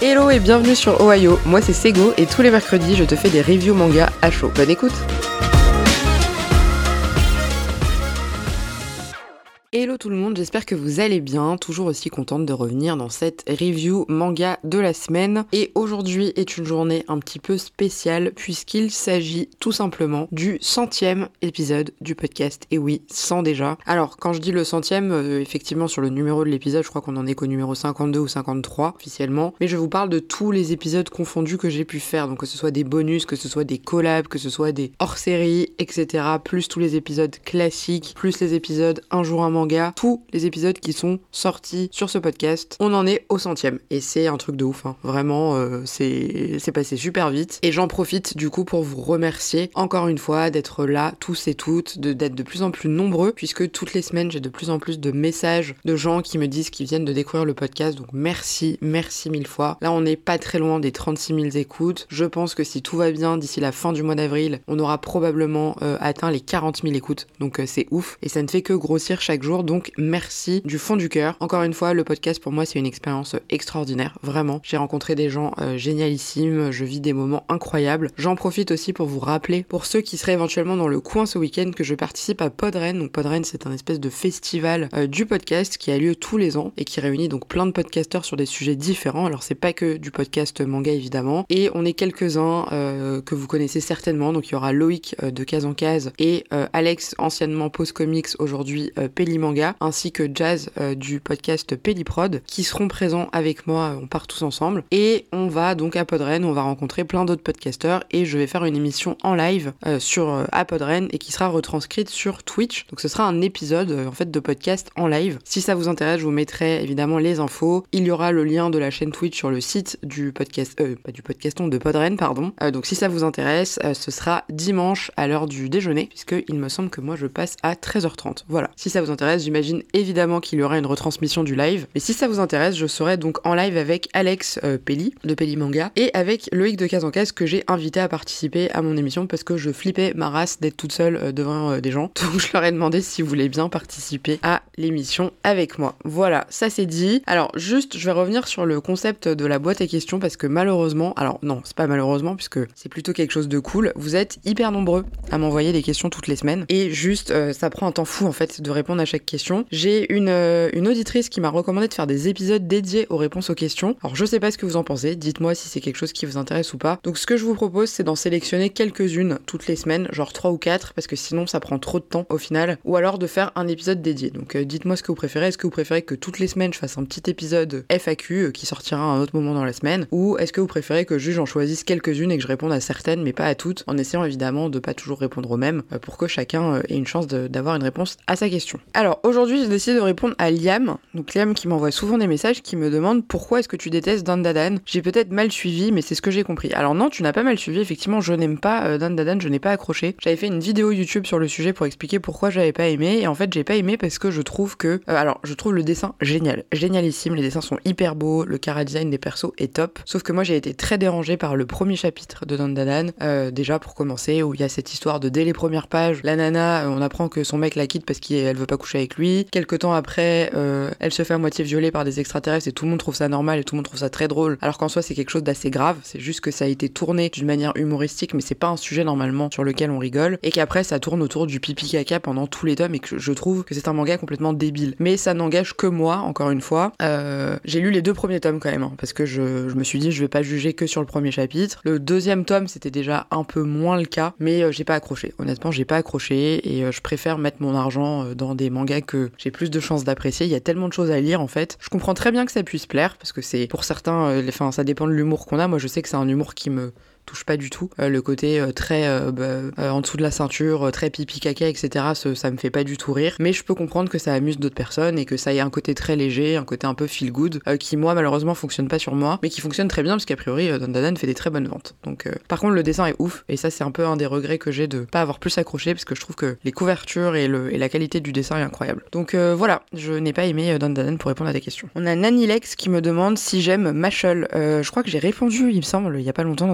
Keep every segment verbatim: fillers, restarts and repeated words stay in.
Hello et bienvenue sur Ohio, moi c'est Sego et tous les mercredis je te fais des reviews manga à chaud. Bonne écoute. Hello tout le monde, j'espère que vous allez bien, toujours aussi contente de revenir dans cette review manga de la semaine. Et aujourd'hui est une journée un petit peu spéciale puisqu'il s'agit tout simplement du centième épisode du podcast. Et oui, cent déjà. Alors quand je dis le centième, euh, effectivement sur le numéro de l'épisode, je crois qu'on en est qu'au numéro cinquante-deux ou cinquante-trois officiellement. Mais je vous parle de tous les épisodes confondus que j'ai pu faire, donc que ce soit des bonus, que ce soit des collabs, que ce soit des hors-séries, et cetera. Plus tous les épisodes classiques, plus les épisodes Un jour un manga. Tous les épisodes qui sont sortis sur ce podcast, on en est au centième et c'est un truc de ouf, hein. Vraiment euh, c'est, c'est passé super vite et j'en profite du coup pour vous remercier encore une fois d'être là tous et toutes, de, d'être de plus en plus nombreux puisque toutes les semaines j'ai de plus en plus de messages de gens qui me disent qu'ils viennent de découvrir le podcast, donc merci, merci mille fois. Là on n'est pas très loin des trente-six mille écoutes, je pense que si tout va bien d'ici la fin du mois d'avril, on aura probablement euh, atteint les quarante mille écoutes, donc euh, c'est ouf et ça ne fait que grossir chaque jour. Donc merci du fond du cœur. Encore une fois, le podcast pour moi c'est une expérience extraordinaire, vraiment. J'ai rencontré des gens euh, génialissimes, je vis des moments incroyables. J'en profite aussi pour vous rappeler, pour ceux qui seraient éventuellement dans le coin ce week-end, que je participe à Podren. Donc Podren c'est un espèce de festival euh, du podcast qui a lieu tous les ans et qui réunit donc plein de podcasteurs sur des sujets différents. Alors c'est pas que du podcast manga évidemment. Et on est quelques-uns euh, que vous connaissez certainement. Donc il y aura Loïc euh, de Case en Case et euh, Alex anciennement Pause Comics, aujourd'hui euh, Pelli Manga, ainsi que Jazz euh, du podcast Pelliprod, qui seront présents avec moi, on part tous ensemble, et on va donc à Podren, on va rencontrer plein d'autres podcasteurs, et je vais faire une émission en live euh, sur euh, à Podren, et qui sera retranscrite sur Twitch, donc ce sera un épisode euh, en fait de podcast en live. Si ça vous intéresse, je vous mettrai évidemment les infos, il y aura le lien de la chaîne Twitch sur le site du podcast, euh, pas du podcaston, de Podren, pardon, euh, donc si ça vous intéresse, euh, ce sera dimanche à l'heure du déjeuner, puisque il me semble que moi je passe à treize heures trente, voilà. Si ça vous intéresse, j'imagine évidemment qu'il y aura une retransmission du live, mais si ça vous intéresse, je serai donc en live avec Alex euh, Pelli de Pelli Manga et avec Loïc de Case en Case que j'ai invité à participer à mon émission parce que je flippais ma race d'être toute seule euh, devant euh, des gens, donc je leur ai demandé s'ils voulaient bien participer à l'émission avec moi. Voilà, ça c'est dit. Alors juste, je vais revenir sur le concept de la boîte à questions parce que malheureusement, alors non, c'est pas malheureusement puisque c'est plutôt quelque chose de cool, vous êtes hyper nombreux à m'envoyer des questions toutes les semaines et juste, euh, ça prend un temps fou en fait de répondre à chaque question. J'ai une, euh, une auditrice qui m'a recommandé de faire des épisodes dédiés aux réponses aux questions. Alors je sais pas ce que vous en pensez, dites-moi si c'est quelque chose qui vous intéresse ou pas. Donc ce que je vous propose c'est d'en sélectionner quelques-unes toutes les semaines, genre trois ou quatre, parce que sinon ça prend trop de temps au final, ou alors de faire un épisode dédié. Donc euh, dites-moi ce que vous préférez, est-ce que vous préférez que toutes les semaines je fasse un petit épisode F A Q euh, qui sortira à un autre moment dans la semaine, ou est-ce que vous préférez que juste j'en choisisse quelques-unes et que je réponde à certaines mais pas à toutes, en essayant évidemment de pas toujours répondre aux mêmes, euh, pour que chacun euh, ait une chance de, d'avoir une réponse à sa question. Alors aujourd'hui j'ai décidé de répondre à Liam, donc Liam qui m'envoie souvent des messages qui me demande pourquoi est-ce que tu détestes Dandadan. J'ai peut-être mal suivi mais c'est ce que j'ai compris. Alors non, tu n'as pas mal suivi, effectivement je n'aime pas euh, Dandadan, je n'ai pas accroché. J'avais fait une vidéo YouTube sur le sujet pour expliquer pourquoi j'avais pas aimé et en fait j'ai pas aimé parce que je trouve que... Euh, alors je trouve le dessin génial, génialissime, les dessins sont hyper beaux, le chara-design des persos est top, sauf que moi j'ai été très dérangée par le premier chapitre de Dandadan, euh, déjà pour commencer, où il y a cette histoire de dès les premières pages, la nana, euh, on apprend que son mec la quitte parce qu'elle veut pas coucher avec lui, quelques temps après euh, elle se fait à moitié violer par des extraterrestres et tout le monde trouve ça normal et tout le monde trouve ça très drôle, alors qu'en soi c'est quelque chose d'assez grave, c'est juste que ça a été tourné d'une manière humoristique mais c'est pas un sujet normalement sur lequel on rigole, et qu'après ça tourne autour du pipi caca pendant tous les tomes et que je trouve que c'est un manga complètement débile. Mais ça n'engage que moi, encore une fois. Euh, j'ai lu les deux premiers tomes quand même, hein, parce que je, je me suis dit je vais pas juger que sur le premier chapitre. Le deuxième tome c'était déjà un peu moins le cas, mais euh, j'ai pas accroché. Honnêtement j'ai pas accroché et euh, je préfère mettre mon argent euh, dans des mangas que j'ai plus de chances d'apprécier. Il y a tellement de choses à lire en fait. Je comprends très bien que ça puisse plaire parce que c'est pour certains, euh, enfin ça dépend de l'humour qu'on a. Moi je sais que c'est un humour qui me touche pas du tout. Euh, le côté euh, très euh, bah, euh, en dessous de la ceinture, euh, très pipi caca, et cetera. Ce, ça me fait pas du tout rire. Mais je peux comprendre que ça amuse d'autres personnes et que ça ait un côté très léger, un côté un peu feel good, euh, qui moi malheureusement fonctionne pas sur moi, mais qui fonctionne très bien parce qu'a priori euh, Dandadan fait des très bonnes ventes. Donc euh... par contre le dessin est ouf et ça c'est un peu un des regrets que j'ai de pas avoir plus accroché parce que je trouve que les couvertures et, le, et la qualité du dessin est incroyable. Donc euh, voilà, je n'ai pas aimé euh, Dandadan pour répondre à ta question. On a Nanilex qui me demande si j'aime Mashle. Euh, je crois que j'ai répondu, il me semble, il y a pas longtemps dans un épisode.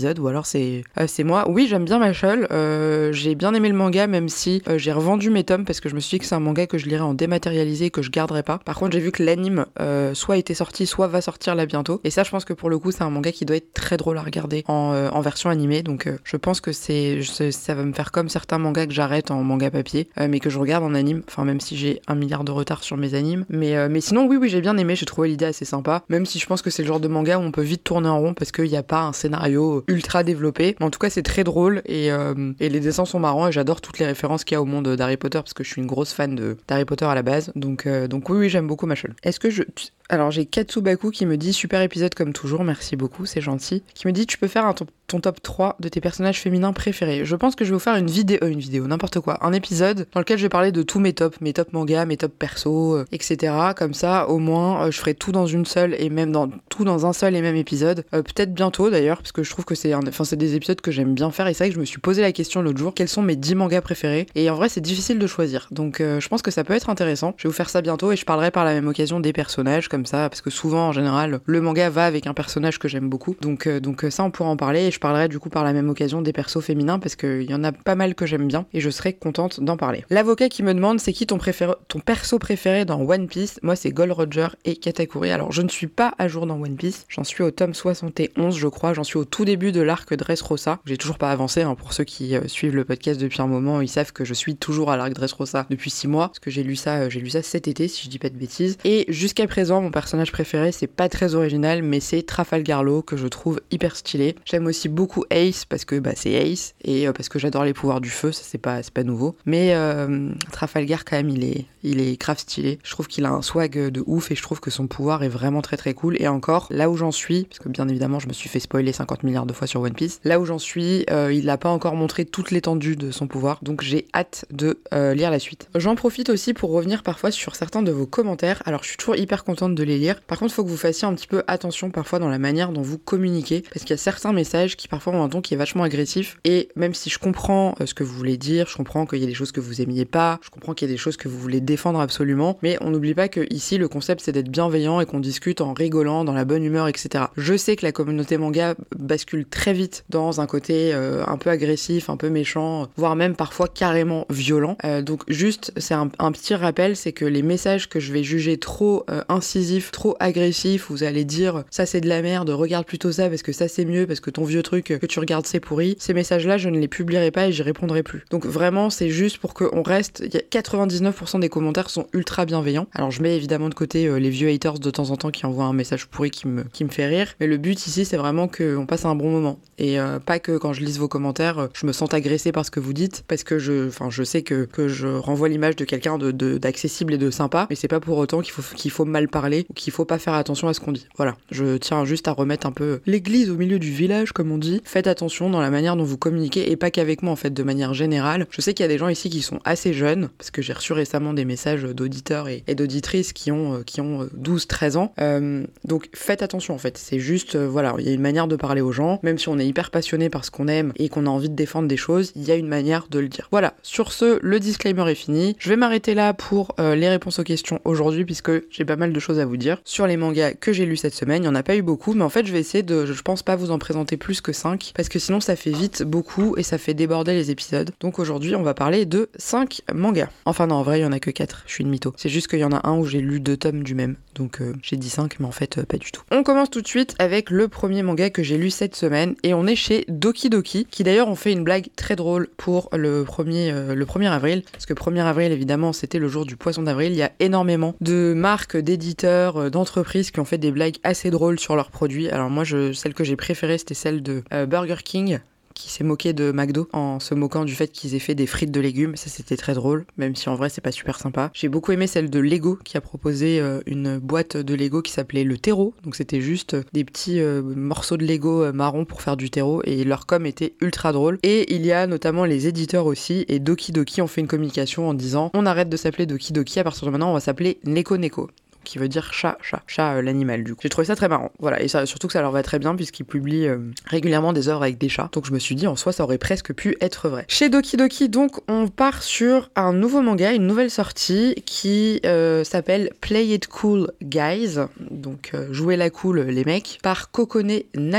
épisode, ou alors c'est, euh, c'est moi. Oui, j'aime bien Mashle, euh, j'ai bien aimé le manga, même si euh, j'ai revendu mes tomes parce que je me suis dit que c'est un manga que je lirais en dématérialisé et que je garderais pas. Par contre, j'ai vu que l'anime euh, soit était sorti, soit va sortir là bientôt. Et ça, je pense que pour le coup, c'est un manga qui doit être très drôle à regarder en, euh, en version animée. Donc, euh, je pense que c'est, je, ça va me faire comme certains mangas que j'arrête en manga papier, euh, mais que je regarde en anime. Enfin, même si j'ai un milliard de retard sur mes animes. Mais, euh, mais sinon, oui, oui, j'ai bien aimé. J'ai trouvé l'idée assez sympa. Même si je pense que c'est le genre de manga où on peut vite tourner en rond parce qu'il n'y a pas un scénario ultra développé. Mais en tout cas, c'est très drôle et, euh, et les dessins sont marrants et j'adore toutes les références qu'il y a au monde d'Harry Potter parce que je suis une grosse fan de, d'Harry Potter à la base. Donc, euh, donc oui, oui, j'aime beaucoup Mashle. Est-ce que je... Alors j'ai Katsubaku qui me dit super épisode comme toujours, merci beaucoup, c'est gentil. Qui me dit tu peux faire un ton, ton top trois de tes personnages féminins préférés. Je pense que je vais vous faire une vidéo, euh, une vidéo, n'importe quoi, un épisode dans lequel je vais parler de tous mes tops, mes tops manga, mes tops perso, euh, et cetera. Comme ça, au moins, euh, je ferai tout dans une seule et même dans tout dans un seul et même épisode. Euh, peut-être bientôt d'ailleurs, parce que je trouve que c'est, un, enfin c'est des épisodes que j'aime bien faire et c'est vrai que je me suis posé la question l'autre jour, quels sont mes dix mangas préférés. Et en vrai, c'est difficile de choisir. Donc euh, je pense que ça peut être intéressant. Je vais vous faire ça bientôt et je parlerai par la même occasion des personnages. Comme ça, parce que souvent en général le manga va avec un personnage que j'aime beaucoup, donc, euh, donc ça on pourra en parler et je parlerai du coup par la même occasion des persos féminins parce qu'il y en a pas mal que j'aime bien et je serai contente d'en parler. L'avocat qui me demande c'est qui ton, préféré, ton perso préféré dans One Piece. Moi c'est Gold Roger et Katakuri. Alors je ne suis pas à jour dans One Piece, j'en suis au tome soixante et onze je crois, j'en suis au tout début de l'arc Dressrosa, j'ai toujours pas avancé hein, pour ceux qui euh, suivent le podcast depuis un moment, ils savent que je suis toujours à l'arc Dressrosa depuis six mois parce que j'ai lu ça, euh, j'ai lu ça cet été si je dis pas de bêtises et jusqu'à présent mon personnage préféré c'est pas très original, mais c'est Trafalgar Law que je trouve hyper stylé. J'aime aussi beaucoup Ace parce que bah, c'est Ace et euh, parce que j'adore les pouvoirs du feu, ça c'est pas, c'est pas nouveau. Mais euh, Trafalgar quand même il est, il est grave stylé. Je trouve qu'il a un swag de ouf et je trouve que son pouvoir est vraiment très très cool. Et encore, là où j'en suis, parce que bien évidemment je me suis fait spoiler cinquante milliards de fois sur One Piece, là où j'en suis, euh, il n'a pas encore montré toute l'étendue de son pouvoir, donc j'ai hâte de euh, lire la suite. J'en profite aussi pour revenir parfois sur certains de vos commentaires. Alors je suis toujours hyper contente de les lire. Par contre, il faut que vous fassiez un petit peu attention parfois dans la manière dont vous communiquez, parce qu'il y a certains messages qui parfois ont un ton qui est vachement agressif, et même si je comprends ce que vous voulez dire, je comprends qu'il y a des choses que vous aimiez pas, je comprends qu'il y a des choses que vous voulez défendre absolument, mais on n'oublie pas que ici le concept c'est d'être bienveillant et qu'on discute en rigolant, dans la bonne humeur, et cetera. Je sais que la communauté manga bascule très vite dans un côté euh, un peu agressif, un peu méchant, voire même parfois carrément violent. Euh, donc juste, c'est un, un petit rappel, c'est que les messages que je vais juger trop euh, incisifs, trop agressifs, vous allez dire ça c'est de la merde, regarde plutôt ça parce que ça c'est mieux, parce que ton vieux truc que tu regardes c'est pourri, ces messages-là je ne les publierai pas et j'y répondrai plus. Donc vraiment c'est juste pour qu'on reste, il y a quatre-vingt-dix-neuf pour cent des commentaires sont ultra bienveillants. Alors je mets évidemment de côté euh, les vieux haters de temps en temps qui envoient un message pourri qui me, qui me fait rire, mais le but ici c'est vraiment qu'on passe un bon moment et euh, pas que quand je lise vos commentaires euh, je me sente agressée par ce que vous dites, parce que je, enfin je sais que, que je renvoie l'image de quelqu'un de, de, d'accessible et de sympa, mais c'est pas pour autant qu'il faut, qu'il faut mal parler ou qu'il faut pas faire attention à ce qu'on dit. Voilà, je tiens juste à remettre un peu l'église au milieu du village comme on dit. Faites attention dans la manière dont vous communiquez et pas qu'avec moi en fait, de manière générale. Je sais qu'il y a des gens ici qui sont assez jeunes, parce que j'ai reçu récemment des messages d'auditeurs et, et d'auditrices qui ont, euh, qui ont douze treize ans. Euh, donc faites attention en fait, c'est juste, euh, voilà, il y a une manière de parler aux gens, même si on est hyper passionné par ce qu'on aime et qu'on a envie de défendre des choses, il y a une manière de le dire. Voilà, sur ce, le disclaimer est fini. Je vais m'arrêter là pour euh, les réponses aux questions aujourd'hui, puisque j'ai pas mal de choses à vous dire sur les mangas que j'ai lus cette semaine. Il n'y en a pas eu beaucoup, mais en fait je vais essayer de, je pense pas vous en présenter plus que cinq, parce que sinon ça fait vite beaucoup et ça fait déborder les épisodes. Donc aujourd'hui on va parler de cinq mangas. Enfin non, en vrai il y en a que quatre, je suis une mytho. C'est juste qu'il y en a un où j'ai lu deux tomes du même, donc euh, j'ai dit cinq, mais en fait euh, pas du tout. On commence tout de suite avec le premier manga que j'ai lu cette semaine, et on est chez Doki Doki, qui d'ailleurs ont fait une blague très drôle pour le premier, euh, le premier avril, parce que premier avril évidemment c'était le jour du poisson d'avril. Il y a énormément de marques, d'éditeurs, euh, d'entreprises qui ont fait des blagues assez drôles sur leurs produits. Alors moi je, celle que j'ai préférée c'était celle de euh, Burger King, qui s'est moqué de McDo en se moquant du fait qu'ils aient fait des frites de légumes. Ça c'était très drôle, même si en vrai c'est pas super sympa. J'ai beaucoup aimé celle de Lego, qui a proposé euh, une boîte de Lego qui s'appelait le terreau, donc c'était juste des petits euh, morceaux de Lego euh, marron pour faire du terreau, et leur com était ultra drôle. Et il y a notamment les éditeurs aussi, et Doki Doki ont fait une communication en disant on arrête de s'appeler Doki Doki, à partir de maintenant on va s'appeler Neko Neko, qui veut dire chat, chat, chat, euh, l'animal du coup. J'ai trouvé ça très marrant, voilà, et ça, surtout que ça leur va très bien puisqu'ils publient euh, régulièrement des œuvres avec des chats, donc je me suis dit en soi ça aurait presque pu être vrai. Chez Doki Doki donc on part sur un nouveau manga, une nouvelle sortie qui euh, s'appelle Play It Cool Guys, donc euh, jouez la cool les mecs, par Kokone Nata.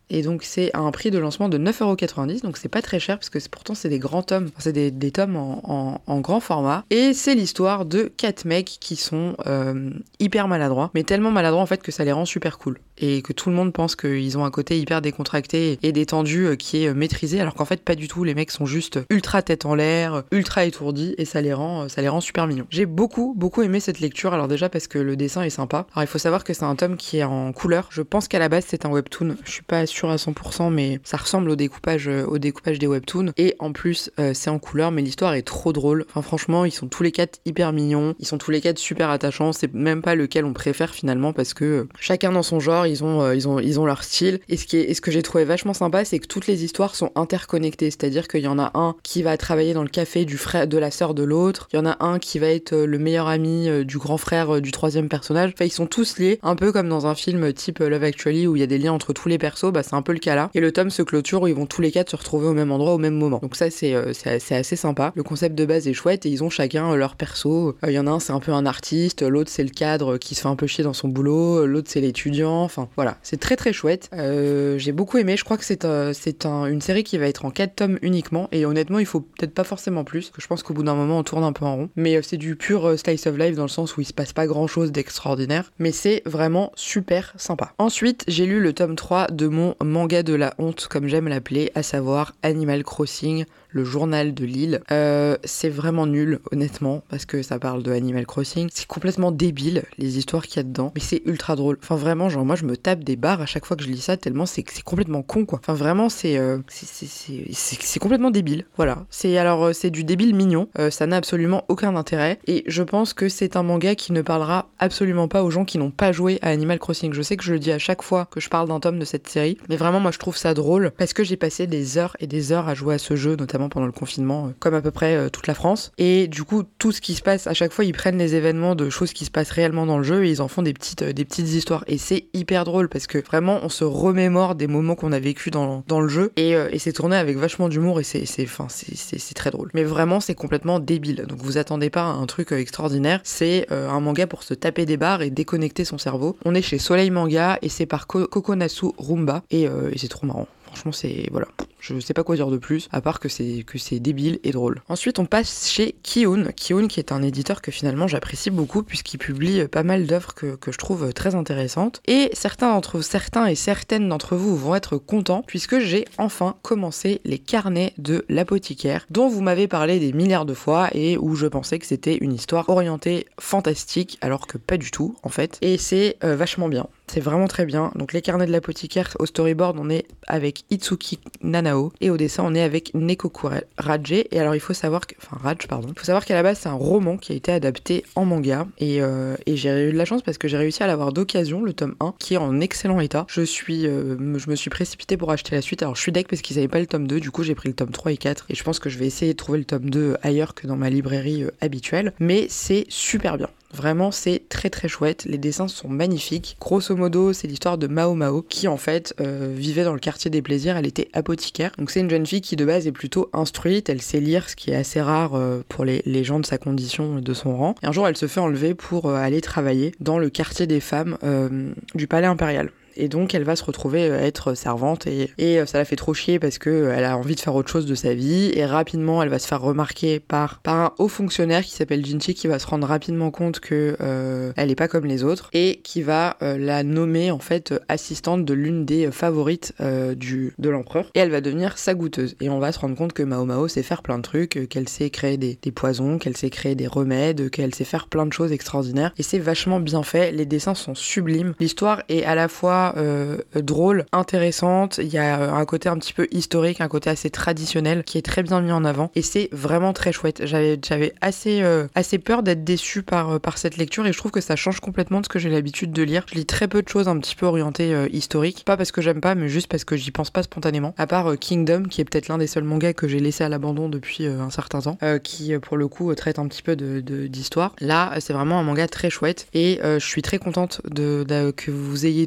et donc c'est à un prix de lancement de neuf euros quatre-vingt-dix, donc c'est pas très cher parce que c'est, pourtant c'est des grands tomes, enfin, c'est des, des tomes en, en, en grand format, et c'est l'histoire de quatre mecs qui sont euh, hyper maladroits, mais tellement maladroits en fait que ça les rend super cool, et que tout le monde pense qu'ils ont un côté hyper décontracté et détendu euh, qui est euh, maîtrisé, alors qu'en fait pas du tout, les mecs sont juste ultra tête en l'air, ultra étourdis, et ça les rend, euh, ça les rend super mignons. J'ai beaucoup, beaucoup aimé cette lecture, alors déjà parce que le dessin est sympa. Alors il faut savoir que c'est un tome qui est en couleur, je pense qu'à la base c'est un webtoon, je suis pas sûre à cent pour cent, mais ça ressemble au découpage, euh, au découpage des webtoons, et en plus euh, c'est en couleur, mais l'histoire est trop drôle, enfin franchement ils sont tous les quatre hyper mignons, ils sont tous les quatre super attachants, c'est même pas lequel on préfère finalement, parce que euh, chacun dans son genre, ils ont, euh, ils ont, ils ont leur style, et ce, qui est, et ce que j'ai trouvé vachement sympa, c'est que toutes les histoires sont interconnectées, c'est-à-dire qu'il y en a un qui va travailler dans le café du frère, de la sœur de l'autre, il y en a un qui va être euh, le meilleur ami euh, du grand frère euh, du troisième personnage, enfin ils sont tous liés, un peu comme dans un film type Love Actually où il y a des liens entre tous les persos, bah c'est un peu le cas là, et le tome se clôture où ils vont tous les quatre se retrouver au même endroit au même moment, donc ça c'est, euh, c'est, c'est assez sympa, le concept de base est chouette, et ils ont chacun euh, leur perso, il euh, y en a un c'est un peu un artiste, l'autre c'est le cadre qui se fait un peu chier dans son boulot, l'autre c'est l'étudiant, enfin voilà, c'est très très chouette, euh, j'ai beaucoup aimé, je crois que c'est, euh, c'est un, une série qui va être en quatre tomes uniquement, et honnêtement il faut peut-être pas forcément plus, que je pense qu'au bout d'un moment on tourne un peu en rond, mais euh, c'est du pur euh, slice of life dans le sens où il se passe pas grand chose d'extraordinaire, mais c'est vraiment super sympa. Ensuite j'ai lu le tome trois de mon manga de la honte, comme j'aime l'appeler, à savoir Animal Crossing, le journal de l'île. Euh, c'est vraiment nul, honnêtement, parce que ça parle de Animal Crossing. C'est complètement débile, les histoires qu'il y a dedans, mais c'est ultra drôle. Enfin, vraiment, genre, moi, je me tape des barres à chaque fois que je lis ça, tellement c'est, c'est complètement con, quoi. Enfin, vraiment, c'est, euh, c'est, c'est, c'est, c'est, c'est complètement débile, voilà. C'est, alors, euh, c'est du débile mignon, euh, ça n'a absolument aucun intérêt, et je pense que c'est un manga qui ne parlera absolument pas aux gens qui n'ont pas joué à Animal Crossing. Je sais que je le dis à chaque fois que je parle d'un tome de cette série, mais vraiment, moi, je trouve ça drôle, parce que j'ai passé des heures et des heures à jouer à ce jeu, notamment pendant le confinement, comme à peu près euh, toute la France. Et du coup, tout ce qui se passe, à chaque fois, ils prennent les événements de choses qui se passent réellement dans le jeu et ils en font des petites, euh, des petites histoires. Et c'est hyper drôle parce que vraiment, on se remémore des moments qu'on a vécu dans, dans le jeu et, euh, et c'est tourné avec vachement d'humour et c'est, c'est, enfin, c'est, c'est, c'est très drôle. Mais vraiment, c'est complètement débile. Donc vous attendez pas à un truc euh, extraordinaire. C'est euh, un manga pour se taper des barres et déconnecter son cerveau. On est chez Soleil Manga et c'est par Ko- Kokonasu Rumba et, euh, et c'est trop marrant. Franchement, c'est... voilà. Je sais pas quoi dire de plus, à part que c'est, que c'est débile et drôle. Ensuite, on passe chez Kiun. Kiun, qui est un éditeur que finalement j'apprécie beaucoup, puisqu'il publie pas mal d'œuvres que, que je trouve très intéressantes. Et certains d'entre certains et certaines d'entre vous vont être contents, puisque j'ai enfin commencé les carnets de l'apothicaire, dont vous m'avez parlé des milliards de fois, et où je pensais que c'était une histoire orientée fantastique, alors que pas du tout, en fait. Et c'est euh, vachement bien. C'est vraiment très bien. Donc les carnets de l'apothicaire, au storyboard, on est avec Itsuki Nanao et au dessin, on est avec Nekoku Rage. Et alors il faut savoir que, enfin Raj, pardon. Il faut savoir qu'à la base, c'est un roman qui a été adapté en manga et, euh, et j'ai eu de la chance parce que j'ai réussi à l'avoir d'occasion, le tome un, qui est en excellent état. Je suis, euh, je me suis précipitée pour acheter la suite. Alors je suis deck parce qu'ils n'avaient pas le tome deux, du coup j'ai pris le tome trois et quatre et je pense que je vais essayer de trouver le tome deux ailleurs que dans ma librairie euh, habituelle. Mais c'est super bien. Vraiment, c'est très très chouette. Les dessins sont magnifiques. Grosso modo, c'est l'histoire de Mao Mao qui en fait euh, vivait dans le quartier des plaisirs. Elle était apothicaire. Donc c'est une jeune fille qui de base est plutôt instruite. Elle sait lire, ce qui est assez rare euh, pour les, les gens de sa condition, de son rang. Et un jour, elle se fait enlever pour euh, aller travailler dans le quartier des femmes euh, du palais impérial. Et donc elle va se retrouver à être servante et, et ça la fait trop chier parce que elle a envie de faire autre chose de sa vie et rapidement elle va se faire remarquer par, par un haut fonctionnaire qui s'appelle Jinchi qui va se rendre rapidement compte que euh, elle est pas comme les autres et qui va euh, la nommer en fait assistante de l'une des favorites euh, du, de l'empereur et elle va devenir sa goûteuse et on va se rendre compte que Mao Mao sait faire plein de trucs, qu'elle sait créer des, des poisons, qu'elle sait créer des remèdes, qu'elle sait faire plein de choses extraordinaires et c'est vachement bien fait, les dessins sont sublimes, l'histoire est à la fois Euh, drôle, intéressante, il y a un côté un petit peu historique, un côté assez traditionnel qui est très bien mis en avant et c'est vraiment très chouette. J'avais, j'avais assez, euh, assez peur d'être déçue par, par cette lecture et je trouve que ça change complètement de ce que j'ai l'habitude de lire. Je lis très peu de choses un petit peu orientées euh, historiques, pas parce que j'aime pas mais juste parce que j'y pense pas spontanément, à part euh, Kingdom qui est peut-être l'un des seuls mangas que j'ai laissé à l'abandon depuis euh, un certain temps, euh, qui pour le coup traite un petit peu de, de, d'histoire. Là c'est vraiment un manga très chouette et euh, je suis très contente de, de, que vous ayez tous euh,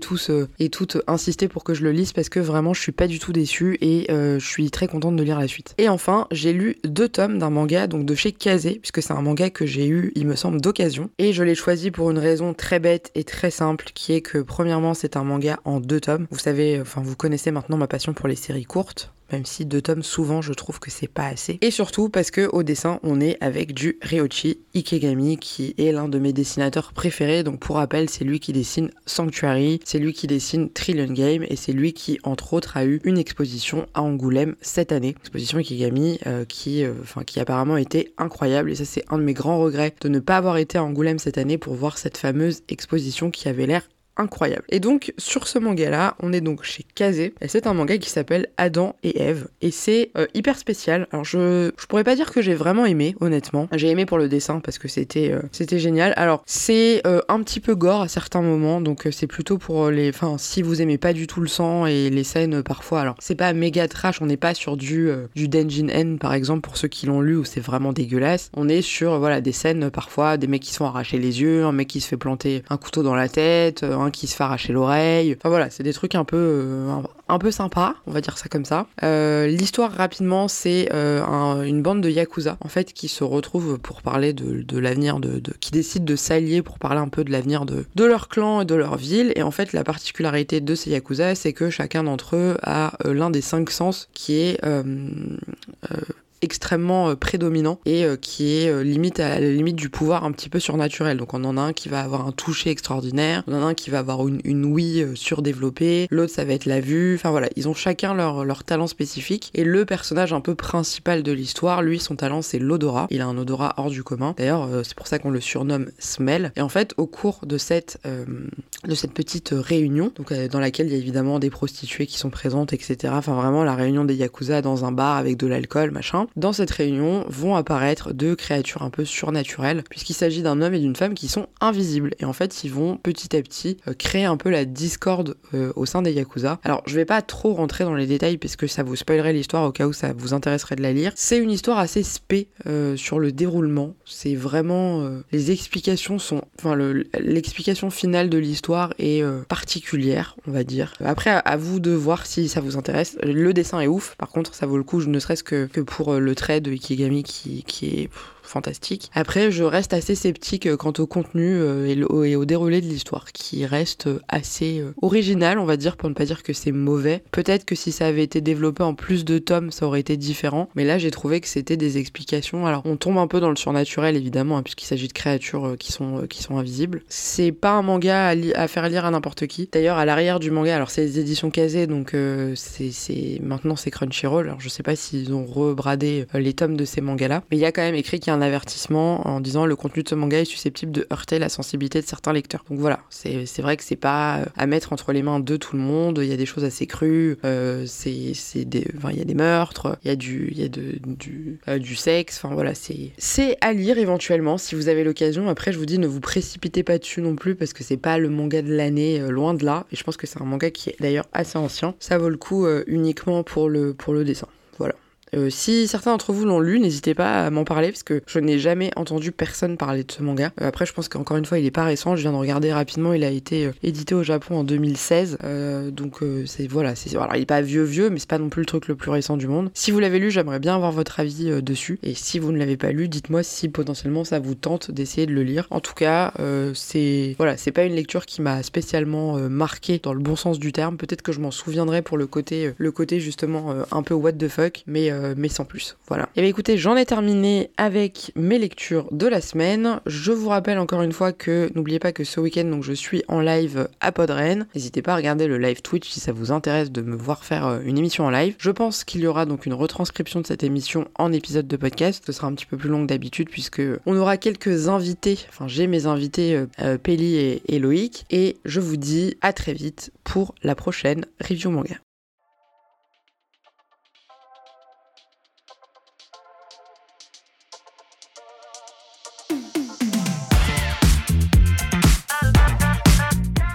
et toutes insisté pour que je le lise parce que vraiment je suis pas du tout déçue et euh, je suis très contente de lire la suite. Et enfin, j'ai lu deux tomes d'un manga donc de chez Kazé, puisque c'est un manga que j'ai eu, il me semble, d'occasion. Et je l'ai choisi pour une raison très bête et très simple, qui est que premièrement, c'est un manga en deux tomes. Vous savez, enfin vous connaissez maintenant ma passion pour les séries courtes. Même si deux tomes, souvent, je trouve que c'est pas assez. Et surtout parce que au dessin, on est avec du Ryoichi Ikegami, qui est l'un de mes dessinateurs préférés. Donc pour rappel, c'est lui qui dessine Sanctuary, c'est lui qui dessine Trillion Game, et c'est lui qui, entre autres, a eu une exposition à Angoulême cette année. Exposition Ikegami euh, qui, euh, enfin, qui apparemment était incroyable. Et ça, c'est un de mes grands regrets de ne pas avoir été à Angoulême cette année pour voir cette fameuse exposition qui avait l'air incroyable. Et donc sur ce manga là, on est donc chez Kazé et c'est un manga qui s'appelle Adam et Ève et c'est euh, hyper spécial. Alors je je pourrais pas dire que j'ai vraiment aimé, honnêtement. J'ai aimé pour le dessin parce que c'était euh, c'était génial. Alors c'est euh, un petit peu gore à certains moments, donc euh, c'est plutôt pour les, enfin si vous aimez pas du tout le sang et les scènes euh, parfois. Alors c'est pas méga trash, on n'est pas sur du euh, du Denjin N par exemple pour ceux qui l'ont lu où c'est vraiment dégueulasse. On est sur euh, voilà des scènes euh, parfois des mecs qui se font arracher les yeux, un mec qui se fait planter un couteau dans la tête, euh, un qui se fait arracher l'oreille. Enfin voilà, c'est des trucs un peu euh, un, un peu sympas, on va dire ça comme ça. Euh, l'histoire rapidement, c'est euh, un, une bande de yakuza en fait qui se retrouvent pour parler de, de l'avenir de, de qui décident de s'allier pour parler un peu de l'avenir de de leur clan et de leur ville. Et en fait, la particularité de ces yakuza, c'est que chacun d'entre eux a euh, l'un des cinq sens qui est euh, euh, extrêmement euh, prédominant et euh, qui est euh, limite à la limite du pouvoir un petit peu surnaturel. Donc on en a un qui va avoir un toucher extraordinaire, on en a un qui va avoir une, une ouïe euh, surdéveloppée, l'autre ça va être la vue, enfin voilà, ils ont chacun leur, leur talent spécifique et le personnage un peu principal de l'histoire, lui son talent c'est l'odorat, il a un odorat hors du commun, d'ailleurs euh, c'est pour ça qu'on le surnomme Smell. Et en fait au cours de cette, euh, de cette petite réunion, donc, euh, dans laquelle il y a évidemment des prostituées qui sont présentes, etc. Enfin vraiment la réunion des yakuza dans un bar avec de l'alcool, machin. Dans cette réunion vont apparaître deux créatures un peu surnaturelles, puisqu'il s'agit d'un homme et d'une femme qui sont invisibles. Et en fait, ils vont petit à petit euh, créer un peu la discorde euh, au sein des Yakuza. Alors, je vais pas trop rentrer dans les détails, parce que ça vous spoilerait l'histoire au cas où ça vous intéresserait de la lire. C'est une histoire assez spé euh, sur le déroulement. C'est vraiment... Euh, les explications sont... Enfin, le, l'explication finale de l'histoire est euh, particulière, on va dire. Après, à, à vous de voir si ça vous intéresse. Le dessin est ouf, par contre, ça vaut le coup, ne serait-ce que, que pour euh, le trait de Ikegami qui, qui est pff, fantastique. Après, je reste assez sceptique quant au contenu euh, et, le, et au déroulé de l'histoire, qui reste assez euh, original, on va dire, pour ne pas dire que c'est mauvais. Peut-être que si ça avait été développé en plus de tomes, ça aurait été différent, mais là, j'ai trouvé que c'était des explications. Alors, on tombe un peu dans le surnaturel, évidemment, hein, puisqu'il s'agit de créatures euh, qui sont, euh, qui sont invisibles. C'est pas un manga à, li- à faire lire à n'importe qui. D'ailleurs, à l'arrière du manga, alors c'est les éditions Kazé, donc euh, c'est, c'est... maintenant c'est Crunchyroll, alors je sais pas s'ils ont rebradé euh, les tomes de ces mangas-là, mais il y a quand même écrit qu'il y a un avertissement en disant le contenu de ce manga est susceptible de heurter la sensibilité de certains lecteurs. Donc voilà, c'est, c'est vrai que c'est pas à mettre entre les mains de tout le monde, il y a des choses assez crues, euh, c'est, c'est des, enfin, il y a des meurtres, il y a du, il y a de, du, euh, du sexe, enfin voilà, c'est, c'est à lire éventuellement si vous avez l'occasion. Après, je vous dis, ne vous précipitez pas dessus non plus parce que c'est pas le manga de l'année, euh, loin de là, et je pense que c'est un manga qui est d'ailleurs assez ancien. Ça vaut le coup euh, uniquement pour le, pour le dessin. Voilà. Euh, si certains d'entre vous l'ont lu, n'hésitez pas à m'en parler parce que je n'ai jamais entendu personne parler de ce manga. Euh, après, je pense qu'encore une fois, il est pas récent. Je viens de regarder rapidement. Il a été euh, édité au Japon en deux mille seize. Euh, donc euh, c'est voilà, c'est alors il est pas vieux vieux, mais c'est pas non plus le truc le plus récent du monde. Si vous l'avez lu, j'aimerais bien avoir votre avis euh, dessus. Et si vous ne l'avez pas lu, dites-moi si potentiellement ça vous tente d'essayer de le lire. En tout cas, euh, c'est voilà, c'est pas une lecture qui m'a spécialement euh, marqué dans le bon sens du terme. Peut-être que je m'en souviendrai pour le côté, euh, le côté justement euh, un peu what the fuck, mais euh, mais sans plus. Voilà. Et bien écoutez, j'en ai terminé avec mes lectures de la semaine. Je vous rappelle encore une fois que n'oubliez pas que ce week-end, donc je suis en live à Podren. N'hésitez pas à regarder le live Twitch si ça vous intéresse de me voir faire une émission en live. Je pense qu'il y aura donc une retranscription de cette émission en épisode de podcast. Ce sera un petit peu plus long que d'habitude puisque on aura quelques invités. Enfin, j'ai mes invités euh, euh, Péli et, et Loïc. Et je vous dis à très vite pour la prochaine review manga.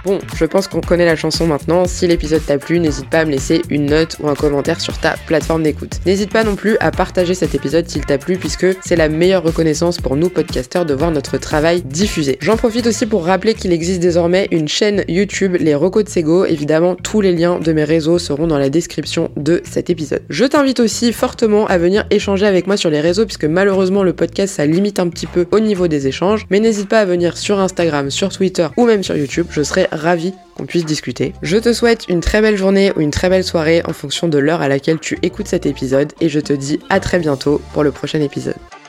Bon, je pense qu'on connaît la chanson maintenant, si l'épisode t'a plu, n'hésite pas à me laisser une note ou un commentaire sur ta plateforme d'écoute. N'hésite pas non plus à partager cet épisode s'il t'a plu puisque c'est la meilleure reconnaissance pour nous podcasteurs de voir notre travail diffusé. J'en profite aussi pour rappeler qu'il existe désormais une chaîne YouTube, les Recos de Sego. Évidemment, tous les liens de mes réseaux seront dans la description de cet épisode. Je t'invite aussi fortement à venir échanger avec moi sur les réseaux puisque malheureusement le podcast ça limite un petit peu au niveau des échanges, mais n'hésite pas à venir sur Instagram, sur Twitter ou même sur YouTube, je serai ravie qu'on puisse discuter. Je te souhaite une très belle journée ou une très belle soirée en fonction de l'heure à laquelle tu écoutes cet épisode et je te dis à très bientôt pour le prochain épisode.